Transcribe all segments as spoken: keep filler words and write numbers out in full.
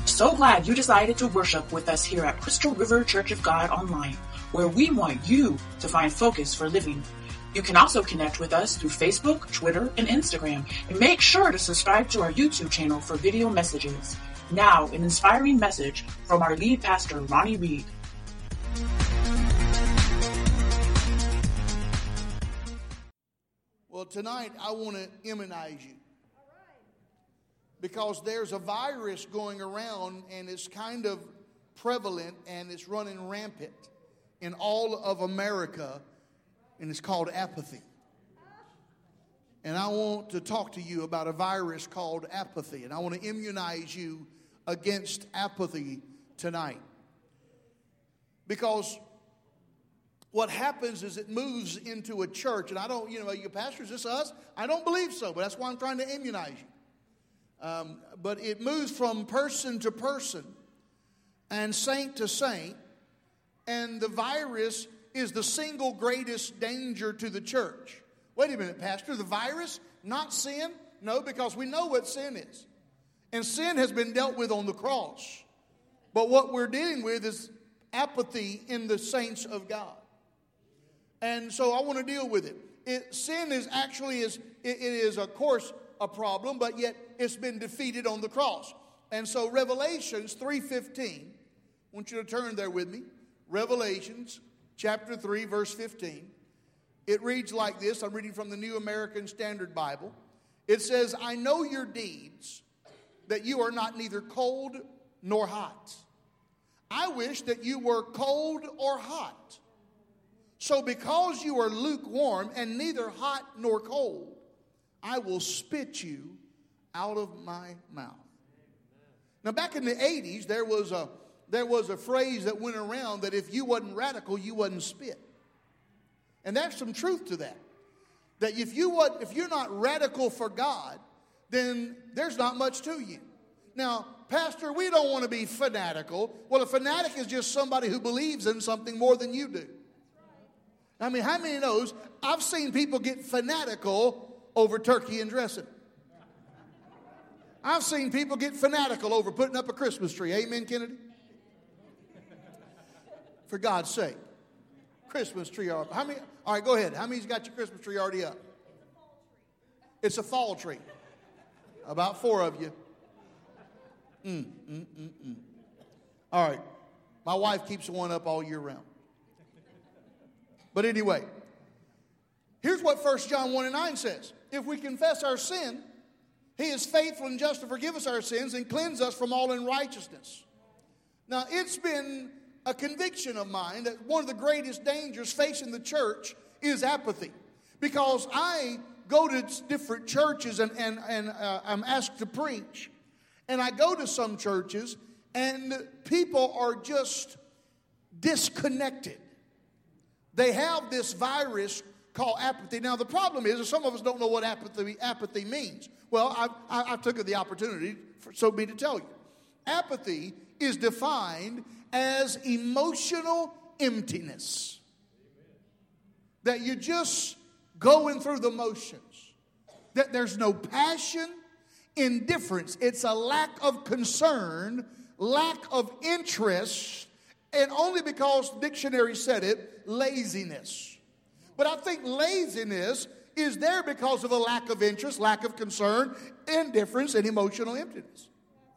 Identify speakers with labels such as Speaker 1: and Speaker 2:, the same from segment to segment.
Speaker 1: So glad you decided to worship with us here at Crystal River Church of God Online, where we want you to find focus for living. You can also connect with us through Facebook, Twitter, and Instagram, and make sure to subscribe to our YouTube channel for video messages. Now, an inspiring message from our lead pastor, Ronnie Reed.
Speaker 2: Well, tonight I want to immunize you. Because there's a virus going around and it's kind of prevalent and it's running rampant in all of America, and it's called apathy. And I want to talk to you about a virus called apathy, and I want to immunize you against apathy tonight. Because what happens is it moves into a church, and I don't, you know, you pastors, is this us? I don't believe so, but that's why I'm trying to immunize you. Um, but it moves from person to person and saint to saint, and the virus is the single greatest danger to the church. Wait a minute, Pastor, the virus, not sin? No, because we know what sin is. And sin has been dealt with on the cross. But what we're dealing with is apathy in the saints of God. And so I want to deal with it. it sin is actually, is it, it is, of course, a problem, but yet it's been defeated on the cross. And so Revelations three fifteen, I want you to turn there with me. Revelations chapter three, verse fifteen. It reads like this. I'm reading from the New American Standard Bible. It says, I know your deeds, that you are not neither cold nor hot. I wish that you were cold or hot. So because you are lukewarm and neither hot nor cold, I will spit you out of my mouth. Now, back in the eighties, there was a there was a phrase that went around that if you wasn't radical, you wasn't spit. And there's some truth to that. That if you what if you're not radical for God, then there's not much to you. Now, Pastor, we don't want to be fanatical. Well, a fanatic is just somebody who believes in something more than you do. I mean, how many knows I've seen people get fanatical over turkey and dressing. I've seen people get fanatical over putting up a Christmas tree. Amen, Kennedy? For God's sake. Christmas tree. How many? All right, go ahead. How many's got your Christmas tree already up? It's a fall tree. About four of you. Mm, mm, mm, mm. All right. My wife keeps one up all year round. But anyway, here's what First John one and nine says. If we confess our sin, he is faithful and just to forgive us our sins and cleanse us from all unrighteousness. Now, it's been a conviction of mine that one of the greatest dangers facing the church is apathy. Because I go to different churches and, and, and uh, I'm asked to preach. And I go to some churches and people are just disconnected. They have this virus called apathy. Now, the problem is that some of us don't know what apathy, apathy means. Well, I, I, I took the opportunity, for, so be to tell you. Apathy is defined as emotional emptiness. That you're just going through the motions. That there's no passion, indifference. It's a lack of concern, lack of interest, and only because the dictionary said it, laziness. But I think laziness is there because of a lack of interest, lack of concern, indifference, and emotional emptiness.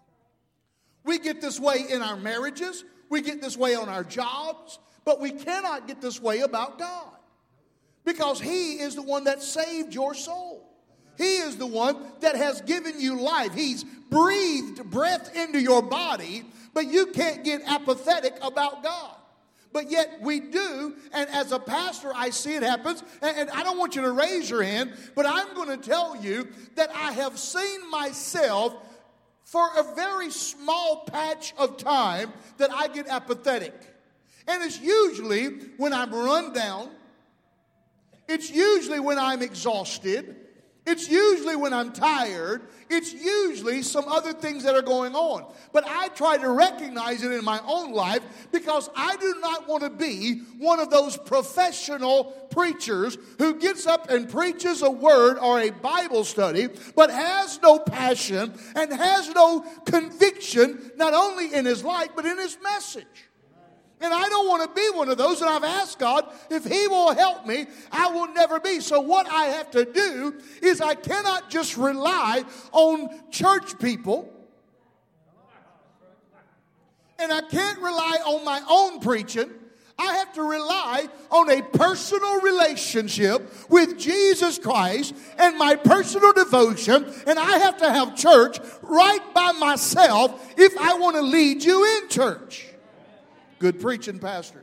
Speaker 2: We get this way in our marriages. We get this way on our jobs. But we cannot get this way about God. Because He is the one that saved your soul. He is the one that has given you life. He's breathed breath into your body. But you can't get apathetic about God. But yet we do, and as a pastor, I see it happens. And, and I don't want you to raise your hand, but I'm going to tell you that I have seen myself for a very small patch of time that I get apathetic. And it's usually when I'm run down. It's usually when I'm exhausted. It's usually when I'm tired. It's usually some other things that are going on. But I try to recognize it in my own life because I do not want to be one of those professional preachers who gets up and preaches a word or a Bible study but has no passion and has no conviction not only in his life but in his message. And I don't want to be one of those, and I've asked God, if He will help me, I will never be. So what I have to do is I cannot just rely on church people, and I can't rely on my own preaching. I have to rely on a personal relationship with Jesus Christ and my personal devotion, and I have to have church right by myself if I want to lead you in church. Good preaching, Pastor.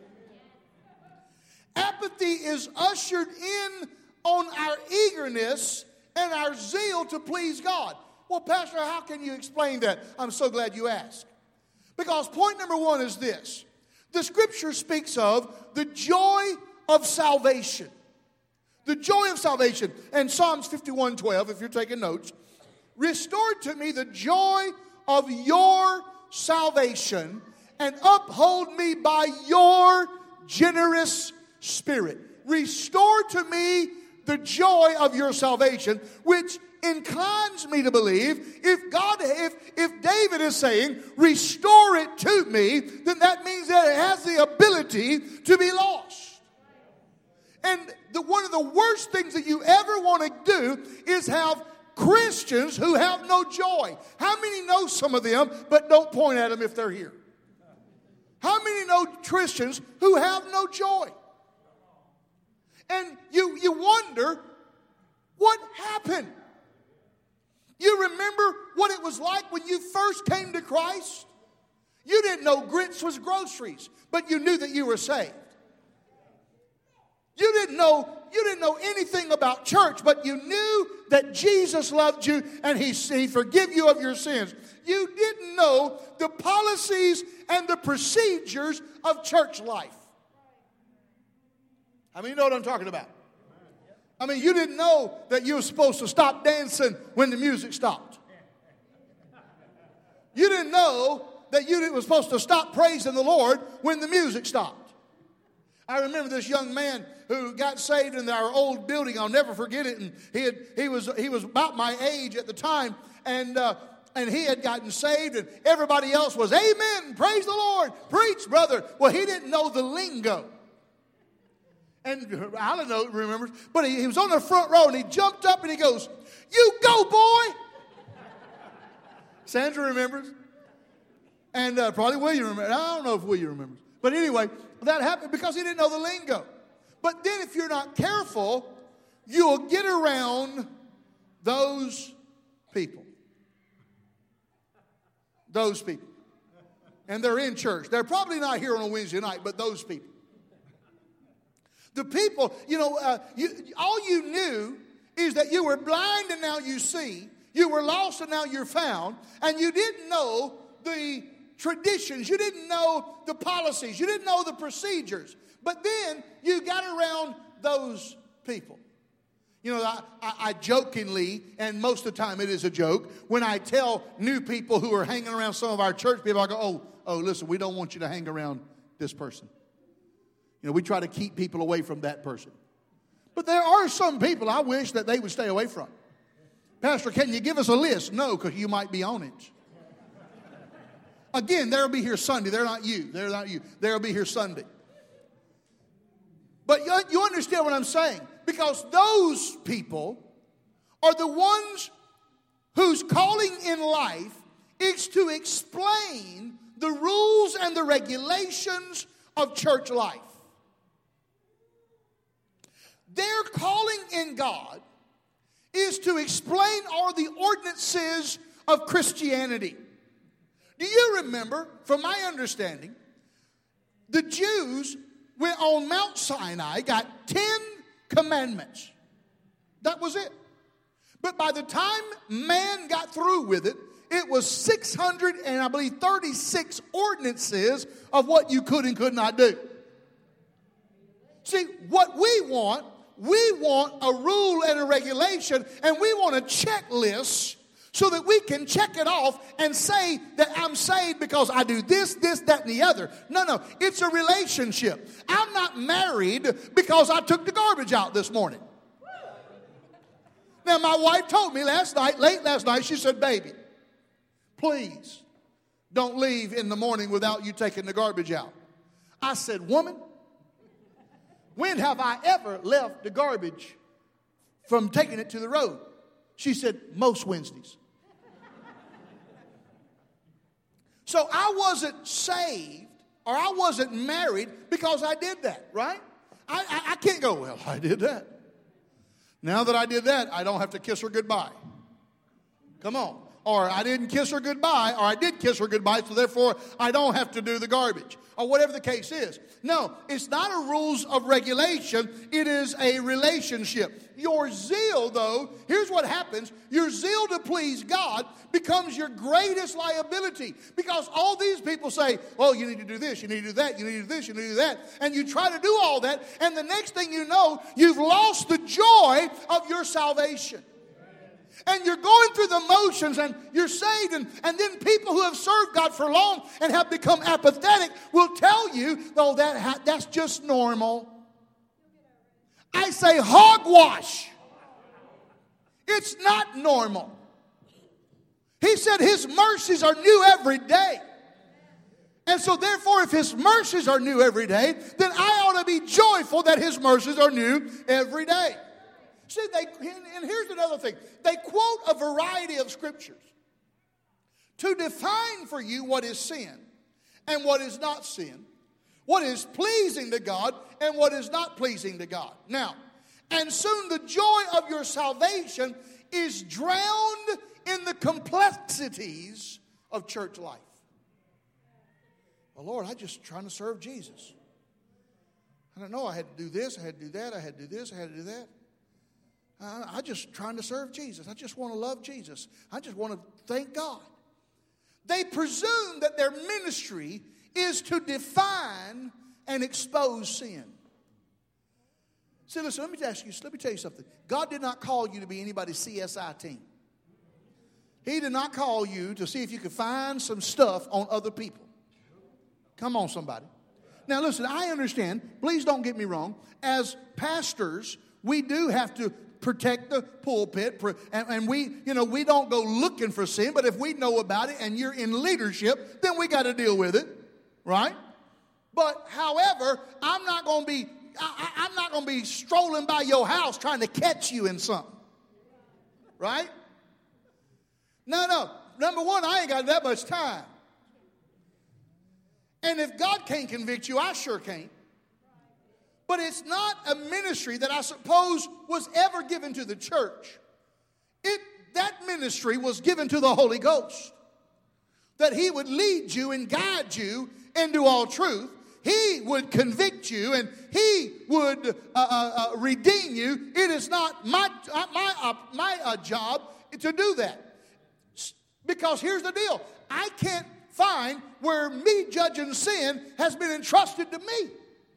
Speaker 2: Apathy is ushered in on our eagerness and our zeal to please God. Well, Pastor, how can you explain that? I'm so glad you asked. Because point number one is this. The Scripture speaks of the joy of salvation. The joy of salvation. And Psalms fifty-one twelve, if you're taking notes, restore to me the joy of your salvation and uphold me by your generous spirit. Restore to me the joy of your salvation, which inclines me to believe if God, if, if David is saying, restore it to me, then that means that it has the ability to be lost. And the, one of the worst things that you ever want to do is have Christians who have no joy. How many know some of them, but don't point at them if they're here? How many know Christians who have no joy? And you, you wonder, what happened? You remember what it was like when you first came to Christ? You didn't know grits was groceries, but you knew that you were saved. You didn't know, you didn't know anything about church, but you knew that Jesus loved you and He, he forgave you of your sins. You didn't know the policies and the procedures of church life. I mean, you know what I'm talking about. I mean, you didn't know that you were supposed to stop dancing when the music stopped. You didn't know that you were supposed to stop praising the Lord when the music stopped. I remember this young man who got saved in our old building. I'll never forget it. And he had, he was he was about my age at the time, and uh, and he had gotten saved, and everybody else was, amen, praise the Lord, preach, brother. Well, he didn't know the lingo. And Alan knows, remembers, but he, he was on the front row, and he jumped up and he goes, you go, boy. Sandra remembers. And uh, probably William remembers. I don't know if William remembers. But anyway, that happened because he didn't know the lingo. But then if you're not careful, you'll get around those people. Those people. And they're in church. They're probably not here on a Wednesday night, but those people. The people, you know, uh, you, all you knew is that you were blind and now you see. You were lost and now you're found. And you didn't know the traditions. You didn't know the policies. You didn't know the procedures. But then you got around those people. You know, I, I, I jokingly, and most of the time it is a joke, when I tell new people who are hanging around some of our church people, I go, oh, oh, listen, we don't want you to hang around this person. You know, we try to keep people away from that person. But there are some people I wish that they would stay away from. Pastor, can you give us a list? No, because you might be on it. Again, they'll be here Sunday. They're not you. They're not you. They'll be here Sunday. But you, you understand what I'm saying? Because those people are the ones whose calling in life is to explain the rules and the regulations of church life. Their calling in God is to explain all the ordinances of Christianity. Do you remember, from my understanding, the Jews went on Mount Sinai, got ten commandments. That was it. But by the time man got through with it, it was six hundred and I believe thirty-six ordinances of what you could and could not do. See, what we want, we want a rule and a regulation, and we want a checklist so that we can check it off and say that I'm saved because I do this, this, that, and the other. No, no, it's a relationship. I'm not married because I took the garbage out this morning. Now, my wife told me last night, late last night, she said, baby, please don't leave in the morning without you taking the garbage out. I said, woman, when have I ever left the garbage from taking it to the road? She said, most Wednesdays. So I wasn't saved or I wasn't married because I did that, right? I, I, I can't go, well, I did that. Now that I did that, I don't have to kiss her goodbye. Come on. Or I didn't kiss her goodbye, or I did kiss her goodbye, so therefore I don't have to do the garbage. Or whatever the case is. No, it's not a rules of regulation. It is a relationship. Your zeal, though, here's what happens. Your zeal to please God becomes your greatest liability. Because all these people say, oh, you need to do this, you need to do that, you need to do this, you need to do that. And you try to do all that, and the next thing you know, you've lost the joy of your salvation. And you're going through the motions and you're saved. And, and then people who have served God for long and have become apathetic will tell you, oh, that ha- that's just normal. I say hogwash. It's not normal. He said his mercies are new every day. And so therefore, if his mercies are new every day, then I ought to be joyful that his mercies are new every day. See, they, and here's another thing. They quote a variety of scriptures to define for you what is sin and what is not sin, what is pleasing to God and what is not pleasing to God. Now, and soon the joy of your salvation is drowned in the complexities of church life. Well, Lord, I'm just trying to serve Jesus. I don't know, I had to do this, I had to do that, I had to do this, I had to do that. I'm just trying to serve Jesus. I just want to love Jesus. I just want to thank God. They presume that their ministry is to define and expose sin. See, listen, let me ask you, let me tell you something. God did not call you to be anybody's C S I team. He did not call you to see if you could find some stuff on other people. Come on, somebody. Now, listen, I understand. Please don't get me wrong. As pastors, we do have to protect the pulpit, and, and we, you know, we don't go looking for sin, but if we know about it and you're in leadership, then we got to deal with it, right? But, however, I'm not going to be, I, I'm not going to be strolling by your house trying to catch you in something, right? No, no. Number one, I ain't got that much time. And if God can't convict you, I sure can't. But it's not a ministry that I suppose was ever given to the church. It, that ministry was given to the Holy Ghost. That he would lead you and guide you into all truth. He would convict you and he would uh, uh, uh, redeem you. It is not my, uh, my, uh, my uh, job to do that. Because here's the deal. I can't find where me judging sin has been entrusted to me.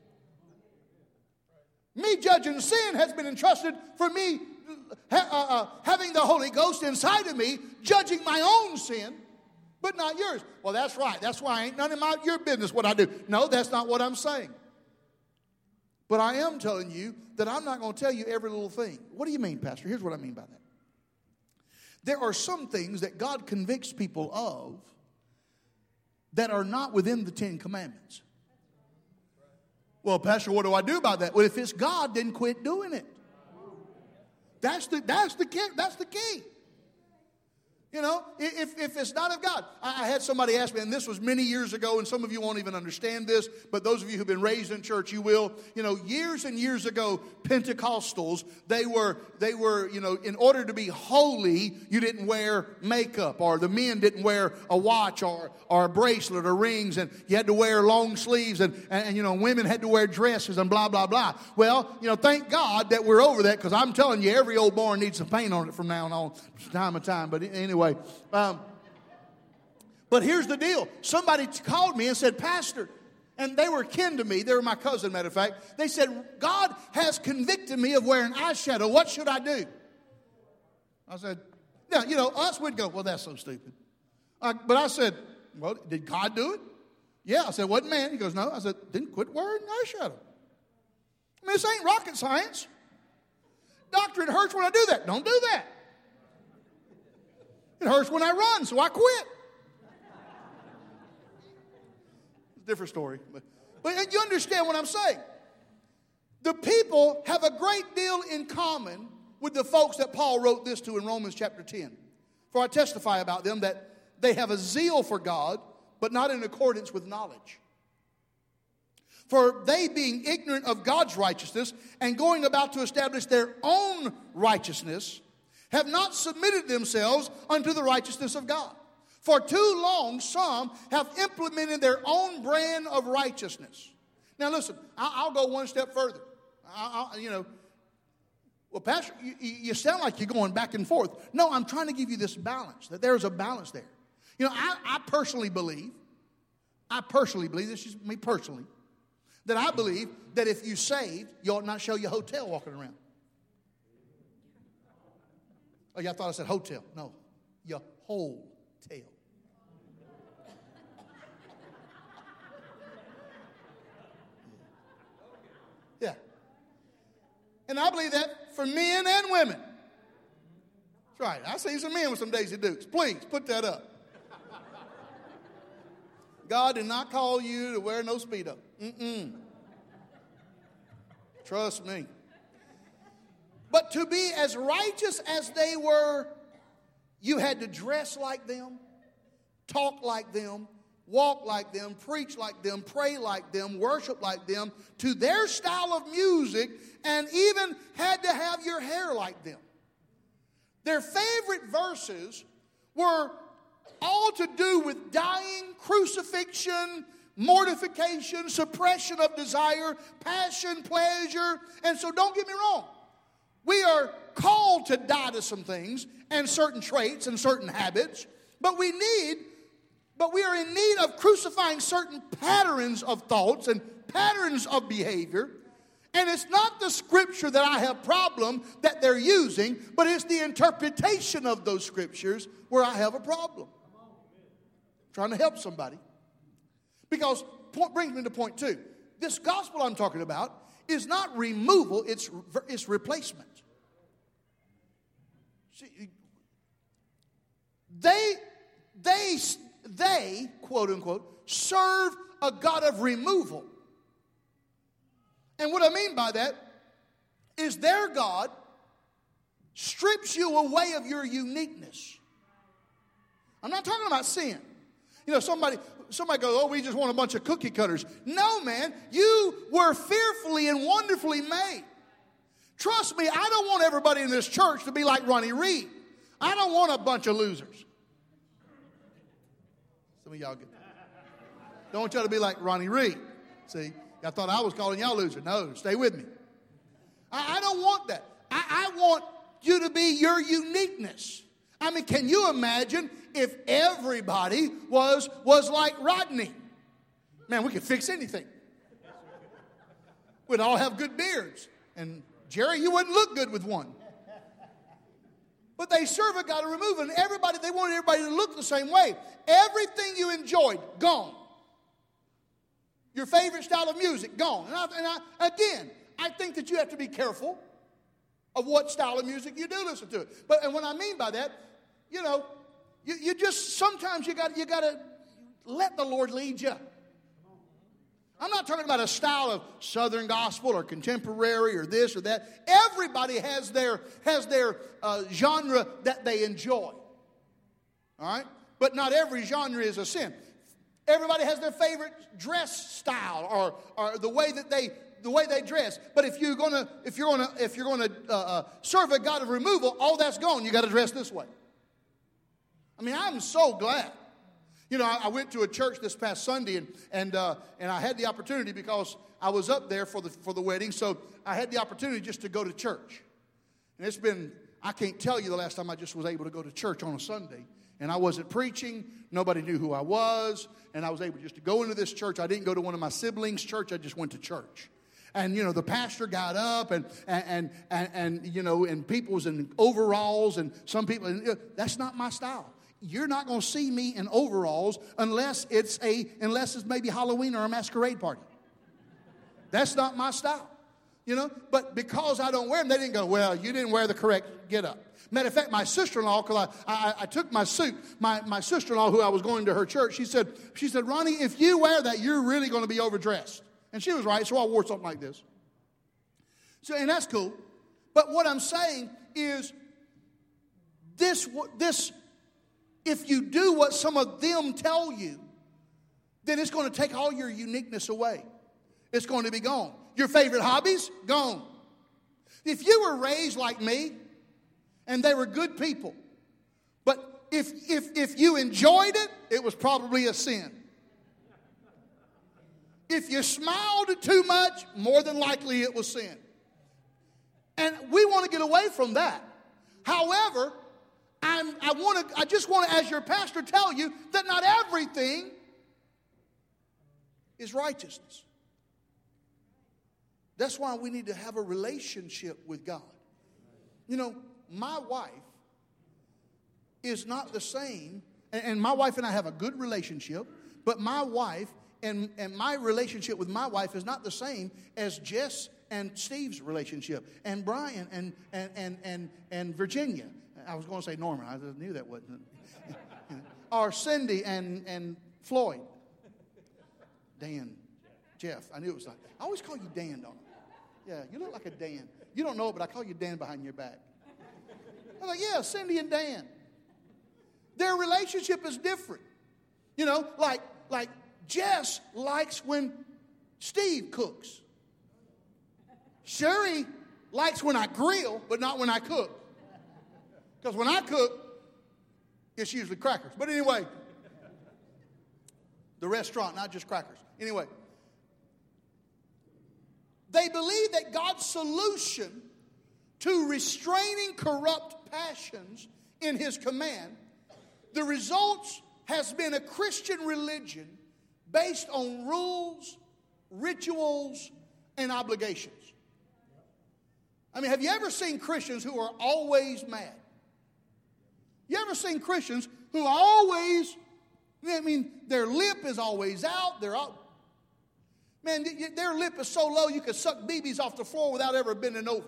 Speaker 2: Me judging sin has been entrusted for me ha, uh, uh, having the Holy Ghost inside of me, judging my own sin, but not yours. Well, that's right. That's why I ain't none of my, your business what I do. No, that's not what I'm saying. But I am telling you that I'm not going to tell you every little thing. What do you mean, Pastor? Here's what I mean by that. There are some things that God convicts people of that are not within the Ten Commandments. Well, Pastor, what do I do about that? Well, if it's God, then quit doing it. That's the, that's the key. That's the key. You know, if, if it's not of God. I had somebody ask me, and this was many years ago, and some of you won't even understand this, but those of you who've been raised in church, you will. You know, years and years ago, Pentecostals, they were, they were, you know, in order to be holy, you didn't wear makeup, or the men didn't wear a watch or, or a bracelet or rings, and you had to wear long sleeves, and, and, and, you know, women had to wear dresses and blah, blah, blah. Well, you know, thank God that we're over that, because I'm telling you, every old barn needs some paint on it from now on, time to time. But anyway. Um, but here's the deal. Somebody called me and said, Pastor, And they were kin to me. They were my cousin, matter of fact. They said, God has convicted me of wearing eyeshadow. What should I do? I said, now, you know, us would go, well, that's so stupid. Uh, but I said, well, did God do it? Yeah. I said, wasn't man? He goes, no. I said, then quit wearing eyeshadow. I mean, this ain't rocket science. Doctor, it hurts when I do that. Don't do that. It hurts when I run, so I quit. It's a different story. But, but you understand what I'm saying. The people have a great deal in common with the folks that Paul wrote this to in Romans chapter ten. For I testify about them that they have a zeal for God, but not in accordance with knowledge. For they, being ignorant of God's righteousness and going about to establish their own righteousness, have not submitted themselves unto the righteousness of God. For too long, some have implemented their own brand of righteousness. Now listen, I'll go one step further. I, I, you know, well, Pastor, you, you sound like you're going back and forth. No, I'm trying to give you this balance, that there's a balance there. You know, I, I personally believe, I personally believe, this is me personally, that I believe that if you saved, you ought not show your hotel walking around. Oh, y'all thought I said hotel. No, your whole tail. Yeah. And I believe that for men and women. That's right. I see some men with some Daisy Dukes. Please, put that up. God did not call you to wear no Speedo. Mm-mm. Trust me. But to be as righteous as they were, you had to dress like them, talk like them, walk like them, preach like them, pray like them, worship like them, to their style of music, and even had to have your hair like them. Their favorite verses were all to do with dying, crucifixion, mortification, suppression of desire, passion, pleasure. And so don't get me wrong. We are called to die to some things and certain traits and certain habits, but we need, but we are in need of crucifying certain patterns of thoughts and patterns of behavior. And it's not the scripture that I have problem that they're using, but it's the interpretation of those scriptures where I have a problem. I'm trying to help somebody. Because point brings me to point two. This gospel I'm talking about is not removal, it's, it's replacement. See, they, they, they, quote unquote, serve a God of removal. And what I mean by that is their God strips you away of your uniqueness. I'm not talking about sin. You know, somebody, somebody goes, oh, we just want a bunch of cookie cutters. No, man, you were fearfully and wonderfully made. Trust me, I don't want everybody in this church to be like Ronnie Reed. I don't want a bunch of losers. Some of y'all get that. Don't want y'all to be like Ronnie Reed. See, I thought I was calling y'all loser. No, stay with me. I, I don't want that. I, I want you to be your uniqueness. I mean, can you imagine if everybody was, was like Rodney? Man, we could fix anything. We'd all have good beards. And Jerry, you wouldn't look good with one. But they serve a God of removal. And everybody, they wanted everybody to look the same way. Everything you enjoyed, gone. Your favorite style of music, gone. And, I, and I, again, I think that you have to be careful of what style of music you do listen to. But and what I mean by that, you know, you, you just, sometimes you got you got to let the Lord lead you. I'm not talking about a style of Southern gospel or contemporary or this or that. Everybody has their, has their uh, genre that they enjoy. All right? But not every genre is a sin. Everybody has their favorite dress style or, or the way that they the way they dress. But if you're gonna if you're gonna if you're gonna uh, uh, serve a God of removal, all that's gone. You got to dress this way. I mean, I'm so glad. You know, I, I went to a church this past Sunday, and and uh, and I had the opportunity because I was up there for the for the wedding, so I had the opportunity just to go to church. And it's been, I can't tell you the last time I just was able to go to church on a Sunday. And I wasn't preaching. Nobody knew who I was. And I was able just to go into this church. I didn't go to one of my siblings' church. I just went to church. And, you know, the pastor got up and, and, and, and you know, and people was in overalls and some people, and, you know, that's not my style. You're not going to see me in overalls unless it's a, unless it's maybe Halloween or a masquerade party. That's not my style. You know, but because I don't wear them, they didn't go, well, you didn't wear the correct get-up. Matter of fact, my sister-in-law, because I, I, I took my suit, my, my sister-in-law, who I was going to her church, she said, she said, Ronnie, if you wear that, you're really going to be overdressed. And she was right, so I wore something like this. So, and that's cool. But what I'm saying is, this, this, if you do what some of them tell you, then it's going to take all your uniqueness away. It's going to be gone. Your favorite hobbies, gone. If you were raised like me, and they were good people, but if, if, if you enjoyed it, it was probably a sin. If you smiled too much, more than likely it was sin. And we want to get away from that. However, I'm, I want to. I just want to, as your pastor, tell you that not everything is righteousness. That's why we need to have a relationship with God. You know, my wife is not the same, and, and my wife and I have a good relationship, but my wife and, and my relationship with my wife is not the same as Jess and Steve's relationship, and Brian and, and, and, and, and Virginia. I was going to say Norman. I just knew that wasn't. Or Cindy and, and Floyd. Dan. Jeff. I knew it was like, I always call you Dan, don't I? Yeah, you look like a Dan. You don't know it, but I call you Dan behind your back. I was like, yeah, Cindy and Dan. Their relationship is different. You know, like, like Jess likes when Steve cooks. Sherry likes when I grill, but not when I cook. Because when I cook, it's usually crackers. But anyway, the restaurant, not just crackers. Anyway, they believe that God's solution to restraining corrupt passions in His command, the results has been a Christian religion based on rules, rituals, and obligations. I mean, have you ever seen Christians who are always mad? You ever seen Christians who are always, I mean, their lip is always out, they're all, man, their lip is so low you could suck B Bs off the floor without ever bending over.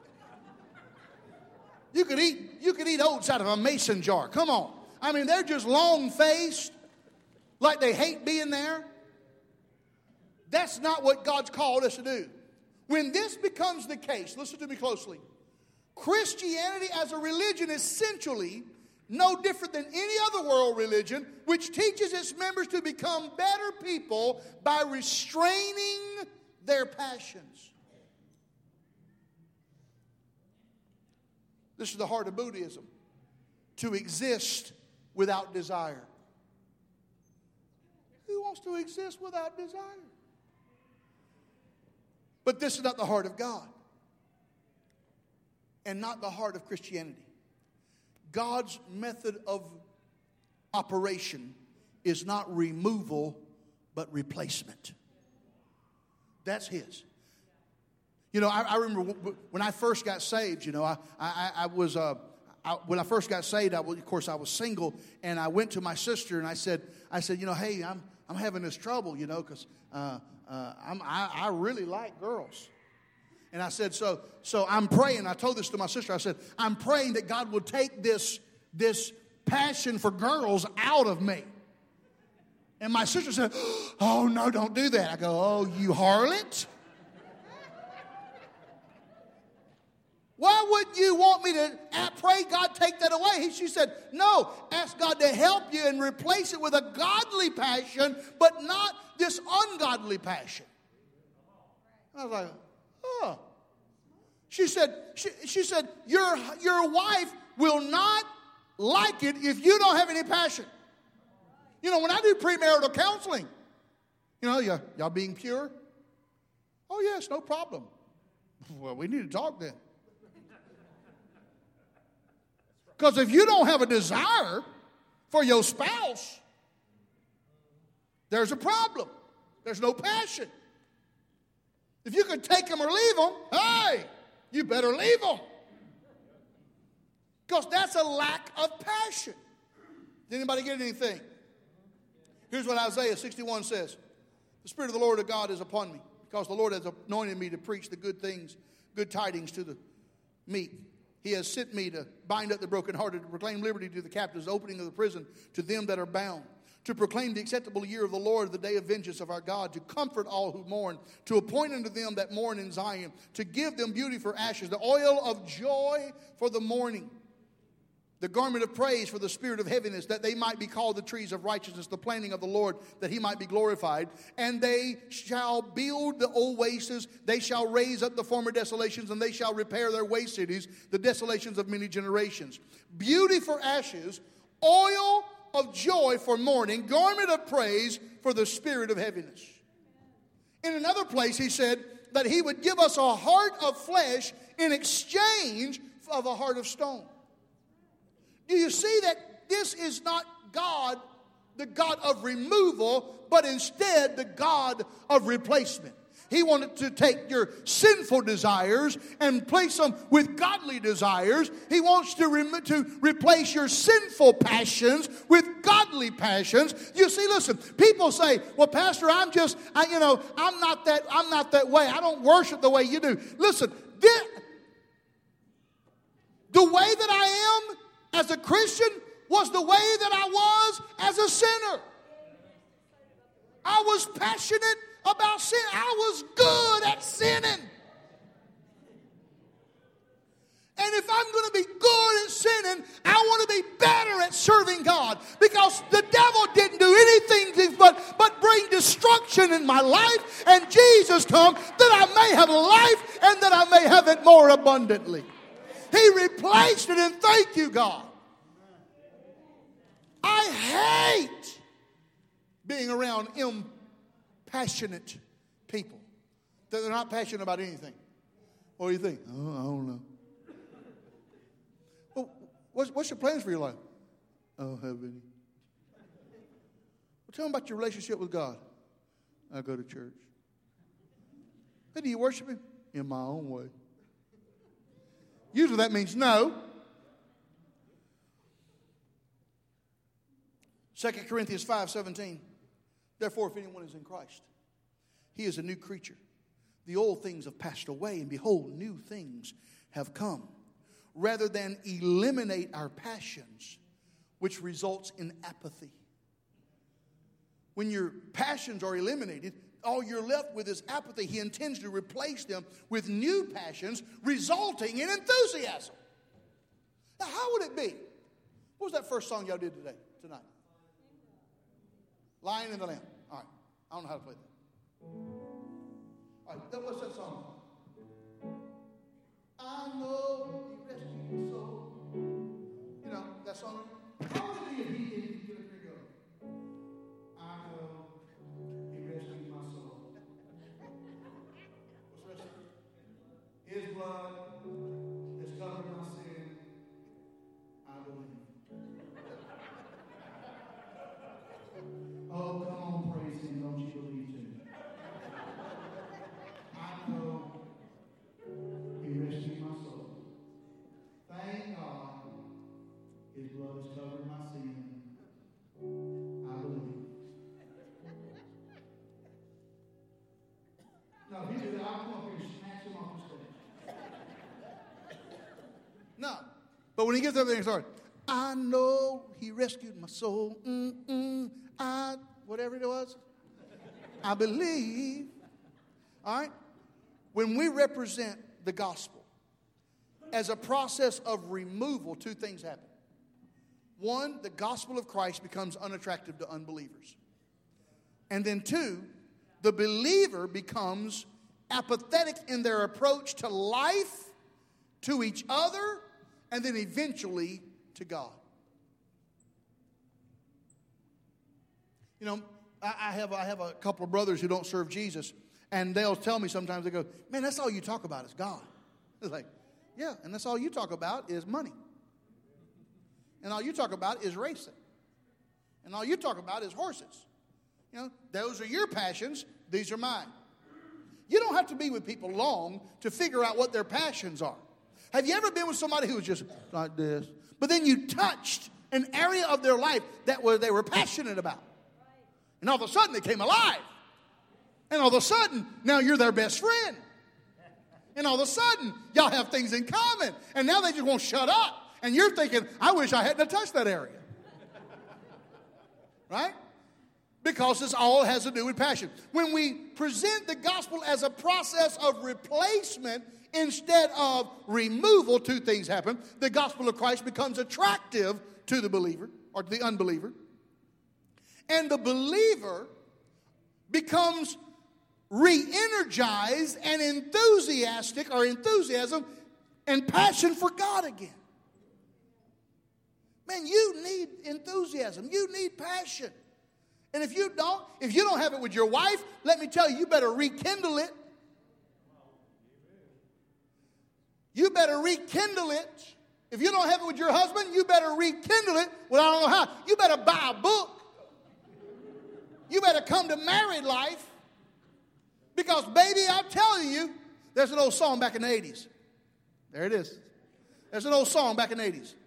Speaker 2: You could eat, you could eat oats out of a mason jar. Come on. I mean, they're just long-faced, like they hate being there. That's not what God's called us to do. When this becomes the case, listen to me closely. Christianity as a religion is essentially no different than any other world religion, which teaches its members to become better people by restraining their passions. This is the heart of Buddhism. To exist without desire. Who wants to exist without desire? But this is not the heart of God. And not the heart of Christianity. God's method of operation is not removal, but replacement. That's His. You know, I, I remember when I first got saved, you know, I, I, I was, uh, I, when I first got saved, I was, of course, I was single, and I went to my sister, and I said, I said, you know, hey, I'm, I'm having this trouble, you know, because uh, uh, I'm, I, I really like girls. And I said, so, so I'm praying. I told this to my sister. I said, I'm praying that God will take this, this passion for girls out of me. And my sister said, oh, no, don't do that. I go, oh, you harlot. Why would you want me to pray God take that away? She said, no, ask God to help you and replace it with a godly passion, but not this ungodly passion. And I was like, oh. She said, she, she said, your, your wife will not like it if you don't have any passion. You know, when I do premarital counseling, you know, y'all, y'all being pure? Oh, yes, no problem. Well, we need to talk then. Because if you don't have a desire For your spouse, there's a problem. There's no passion. If you could take them or leave them, hey, you better leave them. Because that's a lack of passion. Did anybody get anything? Here's what Isaiah sixty-one says. The Spirit of the Lord of God is upon me, because the Lord has anointed me to preach the good things, good tidings to the meek. He has sent me to bind up the brokenhearted, to proclaim liberty to the captives, the opening of the prison to them that are bound, to proclaim the acceptable year of the Lord, the day of vengeance of our God, to comfort all who mourn, to appoint unto them that mourn in Zion, to give them beauty for ashes, the oil of joy for the mourning, the garment of praise for the spirit of heaviness, that they might be called the trees of righteousness, the planting of the Lord, that he might be glorified. And they shall build the old wastes, they shall raise up the former desolations, and they shall repair their waste cities, the desolations of many generations. Beauty for ashes, oil of joy for mourning, garment of praise for the spirit of heaviness. In another place he said that he would give us a heart of flesh in exchange of a heart of stone. Do you see that this is not God, the God of removal, but instead the God of replacement? He wanted to take your sinful desires and place them with godly desires. He wants to, rem- to replace your sinful passions with godly passions. You see, listen, people say, well, Pastor, I'm just, I, you know, I'm not that, I'm not that way. I don't worship the way you do. Listen, this, the way that I am as a Christian was the way that I was as a sinner. I was passionate about sin. I was good at sinning. And if I'm going to be good at sinning, I want to be better at serving God. Because the devil didn't do anything but, but bring destruction in my life. And Jesus come that I may have life and that I may have it more abundantly. He replaced it, and thank you, God. I hate being around impassionate people. They're not passionate about anything. What do you think? Oh, I don't know. Well, what's, what's your plans for your life? I don't have any. Well, tell them about your relationship with God. I go to church. Hey, do you worship Him? In my own way. Usually that means no. Second Corinthians five seventeen. Therefore, if anyone is in Christ, he is a new creature. The old things have passed away, and behold, new things have come. Rather than eliminate our passions, which results in apathy. When your passions are eliminated, all you're left with is apathy. He intends to replace them with new passions, resulting in enthusiasm. Now, how would it be? What was that first song y'all did today, tonight? Lion and the Lamb. All right. I don't know how to play that. All right. What's that song? I know He rescued my soul. You know that song? How would it be if He didn't get up here and go? I know He rescued my soul. What's the rest of it? His blood has covered my sin. I believe. Oh, come on, praise Him, don't you believe too? I know He rescued my soul. Thank God His blood has covered my sin. I believe. No, if He did that, I'll come up here and snatch Him off the stage. No. But when He gets up there and starts, I know He rescued my soul. Mm-mm. I, whatever it was, I believe. All right? When we represent the gospel as a process of removal, two things happen. One, the gospel of Christ becomes unattractive to unbelievers. And then two, the believer becomes apathetic in their approach to life, to each other, and then eventually to God. You know, I, I have I have a couple of brothers who don't serve Jesus, and they'll tell me sometimes, they go, man, that's all you talk about is God. It's like, yeah, and that's all you talk about is money. And all you talk about is racing. And all you talk about is horses. You know, those are your passions. These are mine. You don't have to be with people long to figure out what their passions are. Have you ever been with somebody who was just like this, but then you touched an area of their life that was, they were passionate about? And all of a sudden they came alive. And all of a sudden, now you're their best friend. And all of a sudden, y'all have things in common. And now they just won't shut up. And you're thinking, I wish I hadn't touched that area. Right? Because this all has to do with passion. When we present the gospel as a process of replacement instead of removal, two things happen. The gospel of Christ becomes attractive to the believer or to the unbeliever. And the believer becomes re-energized and enthusiastic or enthusiasm and passion for God again. Man, you need enthusiasm. You need passion. And if you don't, if you don't have it with your wife, let me tell you, you better rekindle it. You better rekindle it. If you don't have it with your husband, you better rekindle it. Well, I don't know how. You better buy a book. You better come to married life. Because, baby, I'm telling you, there's an old song back in the eighties. There it is. There's an old song back in the eighties.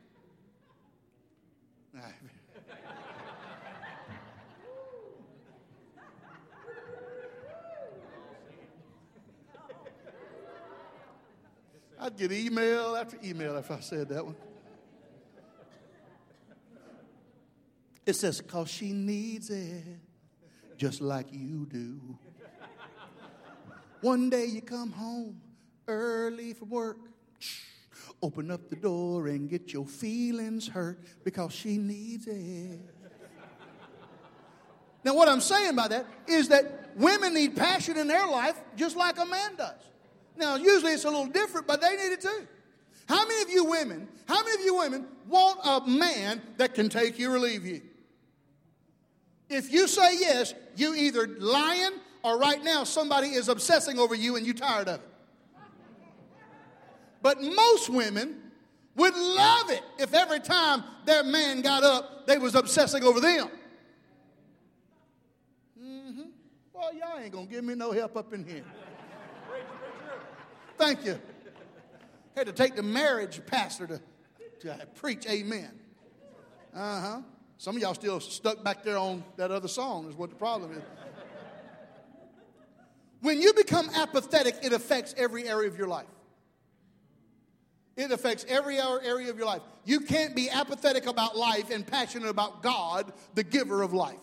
Speaker 2: I'd get email after email if I said that one. It says, because she needs it just like you do. One day you come home early from work, open up the door and get your feelings hurt because she needs it. Now what I'm saying by that is that women need passion in their life just like a man does. Now, usually it's a little different, but they need it too. How many of you women, how many of you women want a man that can take you or leave you? If you say yes, you either lying or right now somebody is obsessing over you and you're tired of it. But most women would love it if every time their man got up, they was obsessing over them. Mm-hmm. Well, y'all ain't going to give me no help up in here. Thank you. Had to take the marriage pastor to, to preach amen. Uh-huh. Some of y'all still stuck back there on that other song is what the problem is. When you become apathetic, it affects every area of your life. It affects every area of your life. You can't be apathetic about life and passionate about God, the giver of life.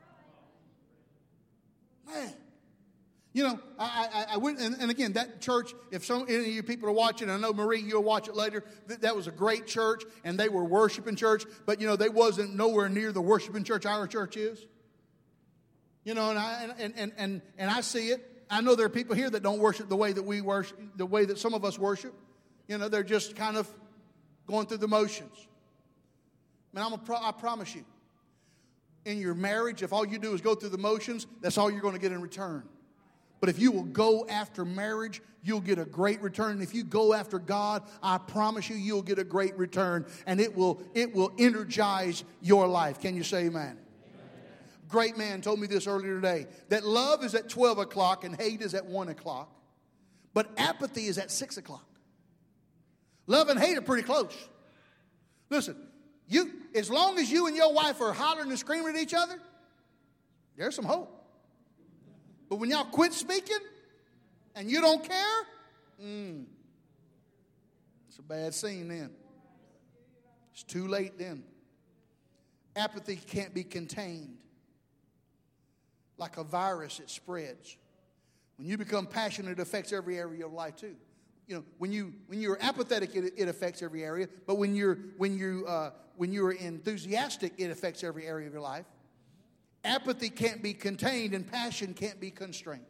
Speaker 2: Man. You know, I, I, I went, and, and again, that church, if some any of you people are watching, I know Marie, you'll watch it later, that, that was a great church, and they were worshiping church, but, you know, they wasn't nowhere near the worshiping church our church is. You know, and I, and, and, and, and I see it. I know there are people here that don't worship the way that we worship, the way that some of us worship. You know, they're just kind of going through the motions. Man, I'm a pro, I promise you, in your marriage, if all you do is go through the motions, that's all you're going to get in return. But if you will go after marriage, you'll get a great return. And if you go after God, I promise you, you'll get a great return. And it will, it will energize your life. Can you say amen? Amen? Great man told me this earlier today, that love is at twelve o'clock and hate is at one o'clock. But apathy is at six o'clock. Love and hate are pretty close. Listen, you as long as you and your wife are hollering and screaming at each other, there's some hope. But when y'all quit speaking and you don't care, mm, it's a bad scene then. It's too late then. Apathy can't be contained. Like a virus, it spreads. When you become passionate, it affects every area of life too. You know, when you when you're apathetic, it, it affects every area. But when you're when you uh, when you're enthusiastic, it affects every area of your life. Apathy can't be contained and passion can't be constrained.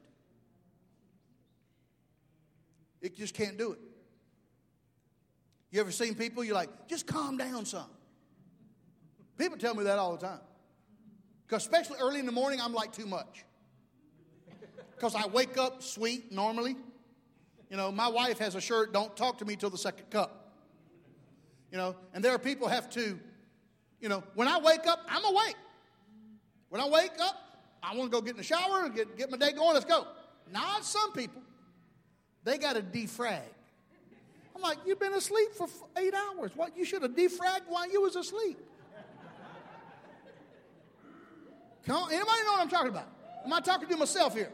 Speaker 2: It just can't do it. You ever seen people, you're like, just calm down some. People tell me that all the time. Because especially early in the morning, I'm like too much. Because I wake up sweet normally. You know, my wife has a shirt, don't talk to me till the second cup. You know, and there are people have to, you know, when I wake up, I'm awake. When I wake up, I want to go get in the shower and get, get my day going. Let's go. Not some people. They got to defrag. I'm like, you've been asleep for eight hours. What? You should have defragged while you was asleep. Come on, anybody know what I'm talking about? Am I talking to myself here?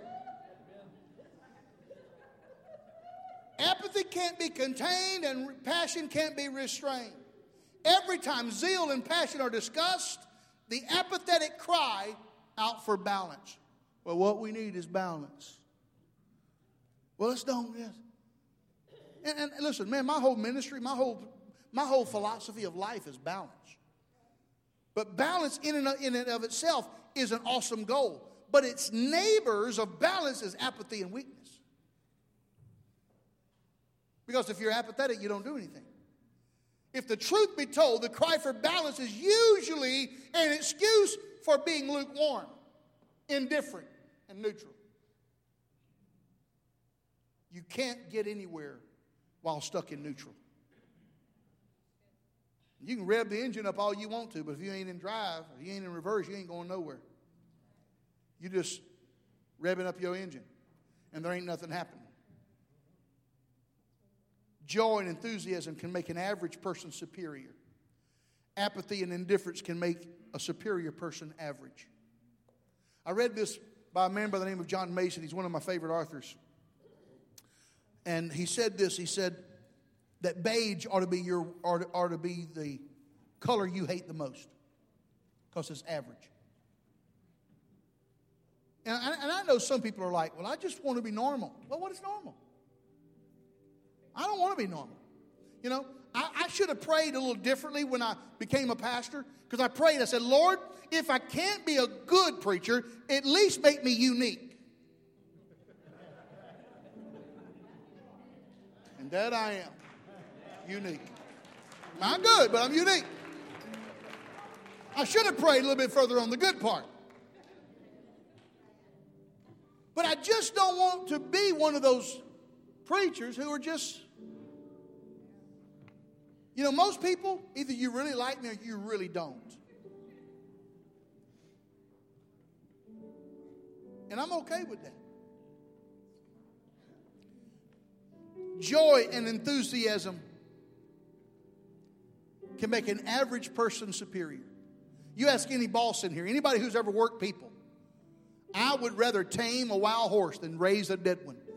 Speaker 2: Apathy can't be contained and passion can't be restrained. Every time zeal and passion are discussed, the apathetic cry out for balance. Well, what we need is balance. Well, let's don't. Yes. And, and listen, man, my whole ministry, my whole, my whole philosophy of life is balance. But balance in and, of, in and of itself is an awesome goal. But its neighbors of balance is apathy and weakness. Because if you're apathetic, you don't do anything. If the truth be told, the cry for balance is usually an excuse for being lukewarm, indifferent, and neutral. You can't get anywhere while stuck in neutral. You can rev the engine up all you want to, but if you ain't in drive, if you ain't in reverse, you ain't going nowhere. You just revving up your engine, and there ain't nothing happening. Joy and enthusiasm can make an average person superior. Apathy and indifference can make a superior person average. I read this by a man by the name of John Mason. He's one of my favorite authors. And he said this, he said that beige ought to be your ought to, ought to be the color you hate the most because it's average. And I, and I know some people are like, well, I just want to be normal. Well, what is normal? I don't want to be normal. You know, I, I should have prayed a little differently when I became a pastor because I prayed, I said, Lord, if I can't be a good preacher, at least make me unique. And that I am. Unique. I'm good, but I'm unique. I should have prayed a little bit further on the good part. But I just don't want to be one of those preachers who are just, you know, most people, either you really like me or you really don't. And I'm okay with that. Joy and enthusiasm can make an average person superior. You ask any boss in here, anybody who's ever worked people, I would rather tame a wild horse than raise a dead one.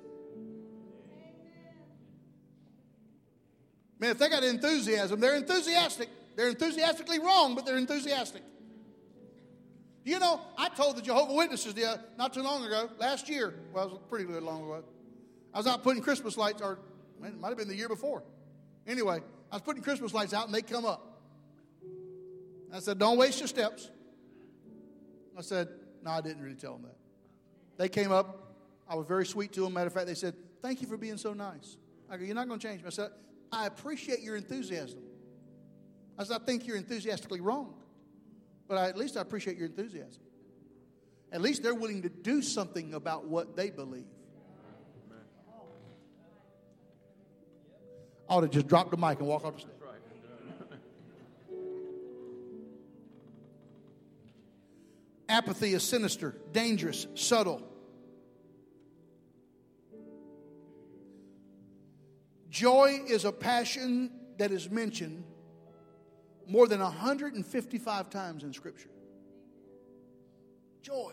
Speaker 2: Man, if they got enthusiasm, they're enthusiastic. They're enthusiastically wrong, but they're enthusiastic. You know, I told the Jehovah's Witnesses the, uh, not too long ago, last year, well, it was pretty good long ago, I was out putting Christmas lights, or man, it might have been the year before. Anyway, I was putting Christmas lights out, and they come up. I said, don't waste your steps. I said, no, I didn't really tell them that. They came up. I was very sweet to them. Matter of fact, they said, thank you for being so nice. I go, you're not going to change me. I said, I appreciate your enthusiasm. I said, I think you're enthusiastically wrong. But I, at least I appreciate your enthusiasm. At least they're willing to do something about what they believe. I ought to just drop the mic and walk off the stage. Apathy is sinister, dangerous, subtle. Joy is a passion that is mentioned more than one hundred fifty-five times in Scripture. Joy.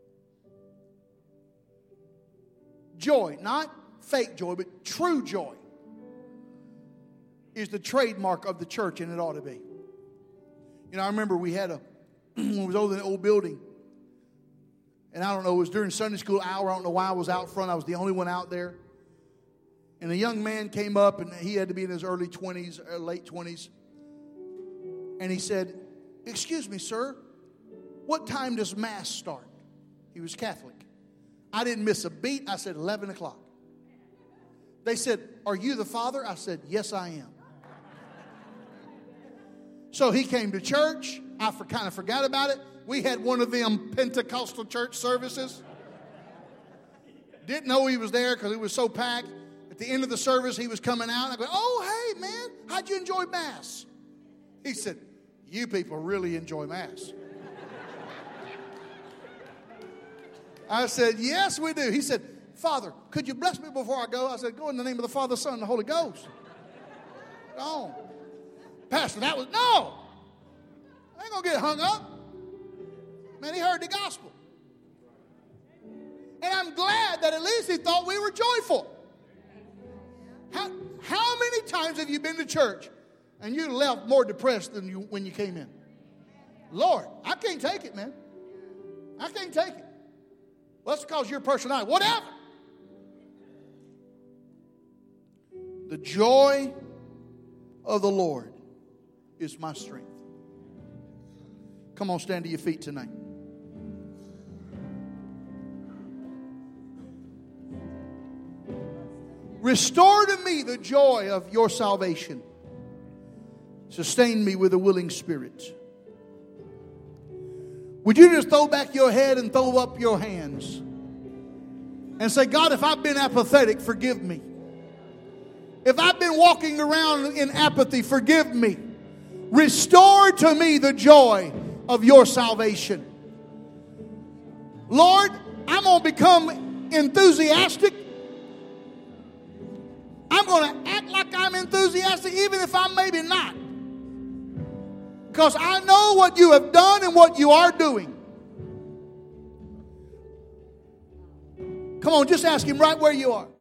Speaker 2: Joy, not fake joy, but true joy is the trademark of the church, and it ought to be. You know, I remember we had a, when we was over in the old building, and I don't know, it was during Sunday school hour, I don't know why I was out front, I was the only one out there. And a young man came up, and he had to be in his early twenties, or late twenties. And he said, excuse me, sir, what time does Mass start? He was Catholic. I didn't miss a beat. I said, eleven o'clock. They said, are you the father? I said, yes, I am. So he came to church. I for, kind of forgot about it. We had one of them Pentecostal church services. Didn't know he was there because it was so packed. At the end of the service, he was coming out. I go, oh, hey, man, how'd you enjoy Mass? He said, you people really enjoy Mass. I said, yes, we do. He said, Father, could you bless me before I go? I said, go in the name of the Father, Son, and the Holy Ghost. Go on. Pastor, that was, no. I ain't going to get hung up. Man, he heard the gospel. And I'm glad that at least he thought we were joyful. How, how many times have you been to church and you left more depressed than you when you came in? Lord, I can't take it, man. I can't take it. Well, that's because of your personality. Whatever. The joy of the Lord is my strength. Come on, stand to your feet tonight. Restore to me the joy of your salvation. Sustain me with a willing spirit. Would you just throw back your head and throw up your hands and say, God, if I've been apathetic, forgive me. If I've been walking around in apathy, forgive me. Restore to me the joy of your salvation. Lord, I'm going to become enthusiastic. I'm going to act like I'm enthusiastic even if I'm maybe not. Because I know what you have done and what you are doing. Come on, just ask him right where you are.